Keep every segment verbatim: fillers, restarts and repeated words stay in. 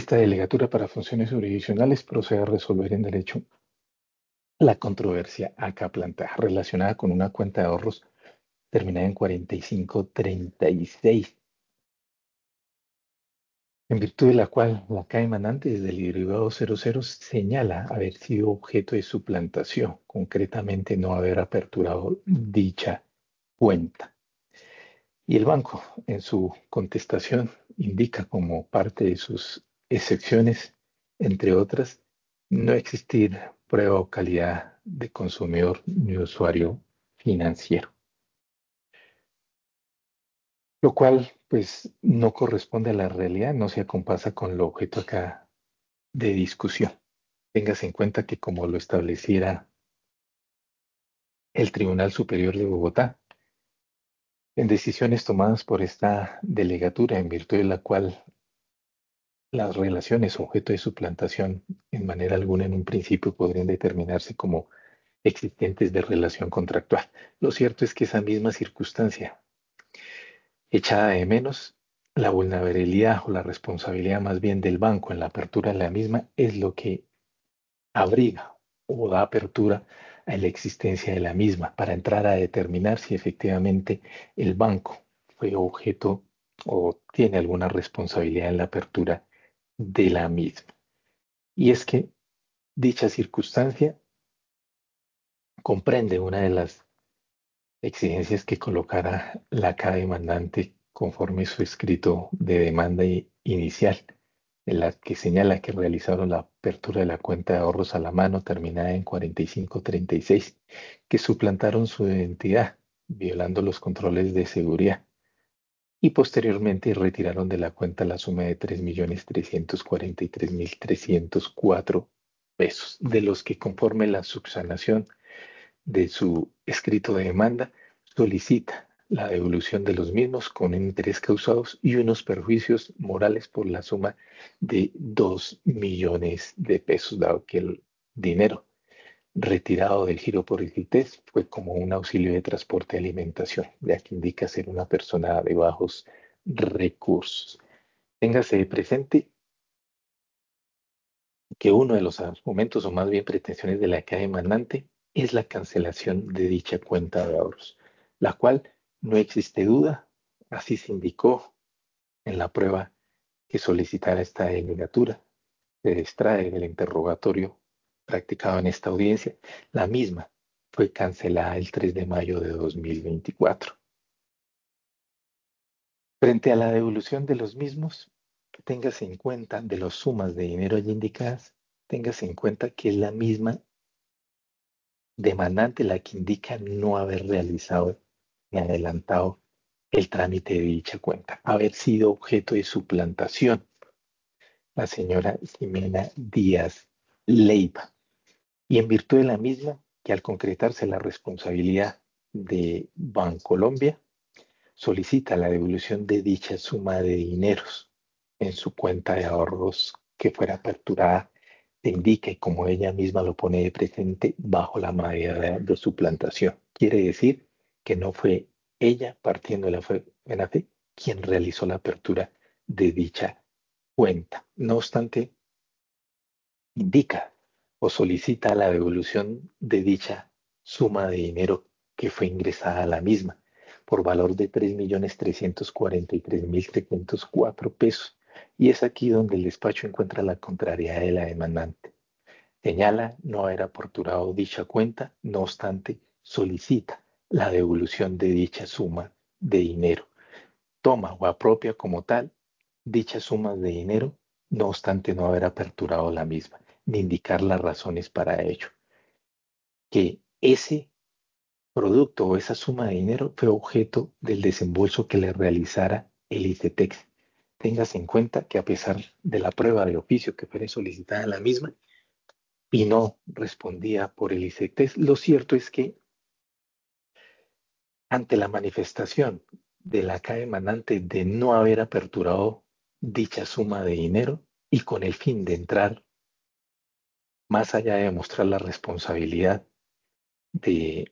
Esta delegatura para funciones jurisdiccionales procede a resolver en derecho la controversia acá planteada relacionada con una cuenta de ahorros terminada en cuarenta y cinco treinta y seis, en virtud de la cual la acá emanante desde el derivado cero cero señala haber sido objeto de suplantación, concretamente no haber aperturado dicha cuenta. Y el banco, en su contestación, indica como parte de sus excepciones, entre otras, no existir prueba o calidad de consumidor ni usuario financiero, lo cual pues no corresponde a la realidad, no se acompasa con lo objeto acá de discusión. Téngase en cuenta que como lo estableciera el Tribunal Superior de Bogotá, en decisiones tomadas por esta delegatura, en virtud de la cual las relaciones objeto de suplantación en manera alguna en un principio podrían determinarse como existentes de relación contractual. Lo cierto es que esa misma circunstancia, echada de menos, la vulnerabilidad o la responsabilidad más bien del banco en la apertura de la misma es lo que abriga o da apertura a la existencia de la misma para entrar a determinar si efectivamente el banco fue objeto o tiene alguna responsabilidad en la apertura de la misma. Y es que dicha circunstancia comprende una de las exigencias que colocará la cada demandante conforme su escrito de demanda inicial, en la que señala que realizaron la apertura de la cuenta de ahorros a la mano terminada en cuarenta y cinco treinta y seis, que suplantaron su identidad, violando los controles de seguridad, y posteriormente retiraron de la cuenta la suma de tres millones trescientos cuarenta y tres mil trescientos cuatro pesos, de los que conforme la subsanación de su escrito de demanda solicita la devolución de los mismos con interés causados y unos perjuicios morales por la suma de dos millones de pesos, dado que el dinero retirado del giro por el CITES fue como un auxilio de transporte y alimentación, ya que indica ser una persona de bajos recursos. Téngase presente que uno de los argumentos o más bien pretensiones de la caja demandante es la cancelación de dicha cuenta de ahorros, la cual no existe duda, así se indicó en la prueba que solicitara esta delegatura, se extrae del interrogatorio practicado en esta audiencia, la misma fue cancelada el tres de mayo de dos mil veinticuatro. Frente a la devolución de los mismos, téngase en cuenta de las sumas de dinero allí indicadas, téngase en cuenta que es la misma demandante la que indica no haber realizado ni adelantado el trámite de dicha cuenta, haber sido objeto de suplantación, la señora Ximena Díaz Leiva. Y en virtud de la misma, que al concretarse la responsabilidad de Bancolombia, solicita la devolución de dicha suma de dineros en su cuenta de ahorros que fuera aperturada, te indica, y como ella misma lo pone de presente, bajo la medida de suplantación. Quiere decir que no fue ella, partiendo de la fe- buena fe, quien realizó la apertura de dicha cuenta. No obstante, indica o solicita la devolución de dicha suma de dinero que fue ingresada a la misma por valor de tres millones trescientos cuarenta y tres mil trescientos cuatro pesos. Y es aquí donde el despacho encuentra la contrariedad de la demandante. Señala no haber aperturado dicha cuenta, no obstante, solicita la devolución de dicha suma de dinero. Toma o apropia como tal dicha suma de dinero, no obstante no haber aperturado la misma, ni indicar las razones para ello. Que ese producto o esa suma de dinero fue objeto del desembolso que le realizara el ICETEX. Téngase en cuenta que a pesar de la prueba de oficio que fuera solicitada en la misma y no respondía por el ICETEX, lo cierto es que ante la manifestación de la C A E emanante de no haber aperturado dicha suma de dinero y con el fin de entrar más allá de demostrar la responsabilidad de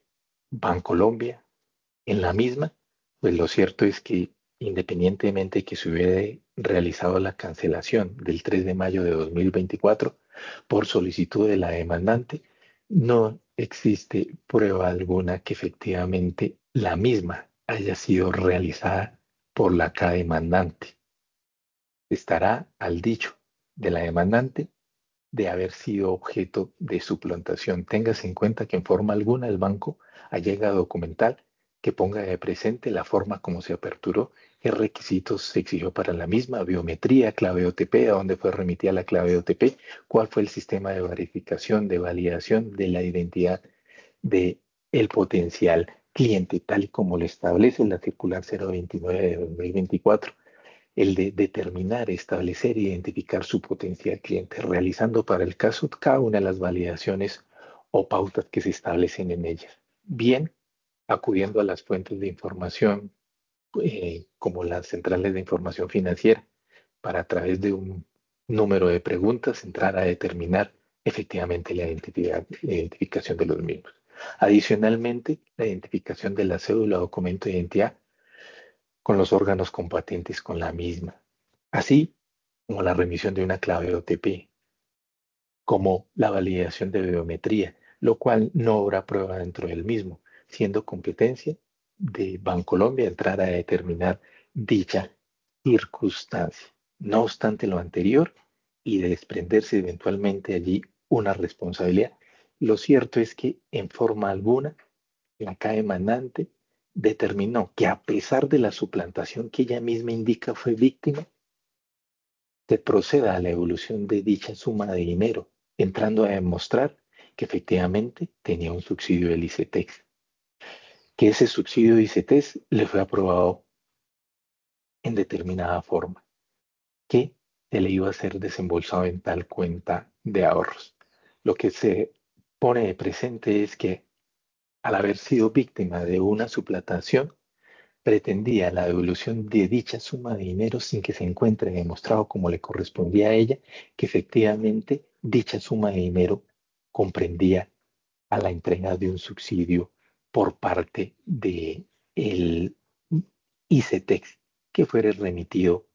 Bancolombia en la misma, pues lo cierto es que independientemente de que se hubiera realizado la cancelación del tres de mayo de dos mil veinticuatro por solicitud de la demandante, no existe prueba alguna que efectivamente la misma haya sido realizada por la K demandante. Estará al dicho de la demandante de haber sido objeto de suplantación. Téngase en cuenta que en forma alguna el banco allega a documentar que ponga de presente la forma como se aperturó, qué requisitos se exigió para la misma, biometría, clave O T P, a dónde fue remitida la clave O T P, cuál fue el sistema de verificación, de validación de la identidad de el potencial cliente, tal y como lo establece la circular cero veintinueve de dos mil veinticuatro, el de determinar, establecer e identificar su potencial cliente, realizando para el caso cada una de las validaciones o pautas que se establecen en ella. Bien, acudiendo a las fuentes de información eh, como las centrales de información financiera, para a través de un número de preguntas entrar a determinar efectivamente la identidad, la identificación de los mismos. Adicionalmente, la identificación de la cédula o documento de identidad con los órganos compatentes con la misma, así como la remisión de una clave O T P, como la validación de biometría, lo cual no habrá prueba dentro del mismo, siendo competencia de Bancolombia entrar a determinar dicha circunstancia. No obstante lo anterior y de desprenderse eventualmente allí una responsabilidad, lo cierto es que en forma alguna la K emanante determinó que a pesar de la suplantación que ella misma indica fue víctima, se proceda a la evolución de dicha suma de dinero, entrando a demostrar que efectivamente tenía un subsidio del ICETEX, que ese subsidio de ICETEX le fue aprobado en determinada forma, que se le iba a ser desembolsado en tal cuenta de ahorros. Lo que se pone de presente es que al haber sido víctima de una suplantación, pretendía la devolución de dicha suma de dinero sin que se encuentre demostrado como le correspondía a ella, que efectivamente dicha suma de dinero comprendía a la entrega de un subsidio por parte de el ICETEX que fuera remitido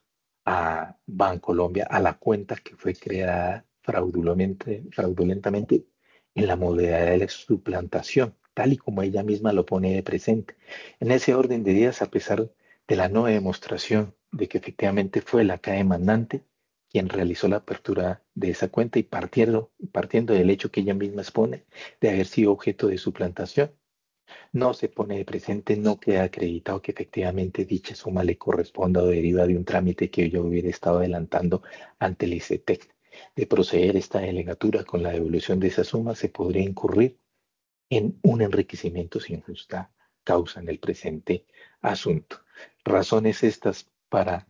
a Bancolombia, a la cuenta que fue creada fraudulentamente, fraudulentamente en la modalidad de la suplantación, tal y como ella misma lo pone de presente. En ese orden de ideas, a pesar de la no demostración de que efectivamente fue la K demandante quien realizó la apertura de esa cuenta y partiendo, partiendo del hecho que ella misma expone de haber sido objeto de suplantación, no se pone de presente, no queda acreditado que efectivamente dicha suma le corresponda o deriva de un trámite que yo hubiera estado adelantando ante el ICETEX. De proceder esta delegatura con la devolución de esa suma, se podría incurrir en un enriquecimiento sin justa causa en el presente asunto. Razones estas para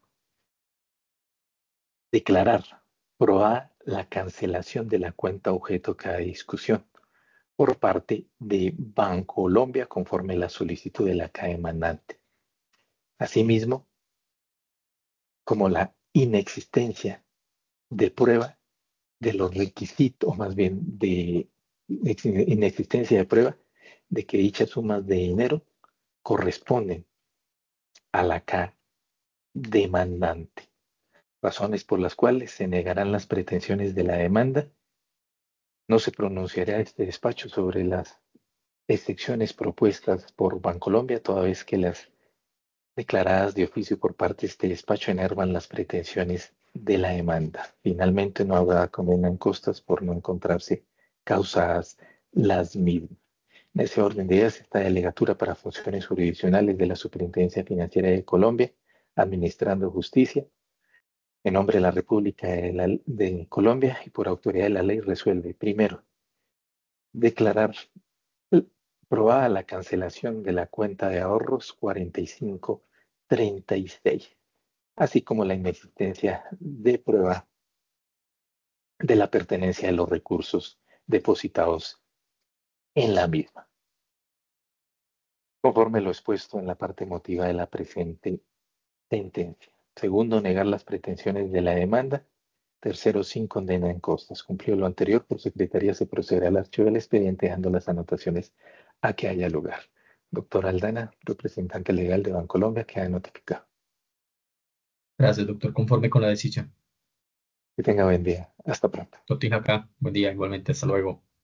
declarar probada la cancelación de la cuenta objeto cada discusión por parte de Bancolombia conforme a la solicitud de la K demandante. Asimismo, como la inexistencia de prueba de los requisitos, o más bien de inexistencia de prueba de que dichas sumas de dinero corresponden a la K demandante, razones por las cuales se negarán las pretensiones de la demanda. No se pronunciará este despacho sobre las excepciones propuestas por Bancolombia, toda vez que las declaradas de oficio por parte de este despacho enervan las pretensiones de la demanda. Finalmente, no habrá condena en costas por no encontrarse causadas las mismas. En ese orden de ideas, esta delegatura para funciones jurisdiccionales de la Superintendencia Financiera de Colombia, administrando justicia, en nombre de la República de, la- de Colombia y por autoridad de la ley, resuelve, primero, declarar aprobada la cancelación de la cuenta de ahorros cuarenta y cinco treinta y seis, así como la inexistencia de prueba de la pertenencia de los recursos depositados en la misma, conforme lo expuesto en la parte emotiva de la presente sentencia. Segundo, negar las pretensiones de la demanda. Tercero, sin condena en costas. Cumplido lo anterior, por secretaría se procederá al archivo del expediente dejando las anotaciones a que haya lugar. Doctor Aldana, representante legal de Bancolombia, queda notificado. Gracias, doctor. Conforme con la decisión. Que tenga buen día. Hasta pronto. Totija acá. Buen día, igualmente. Hasta luego.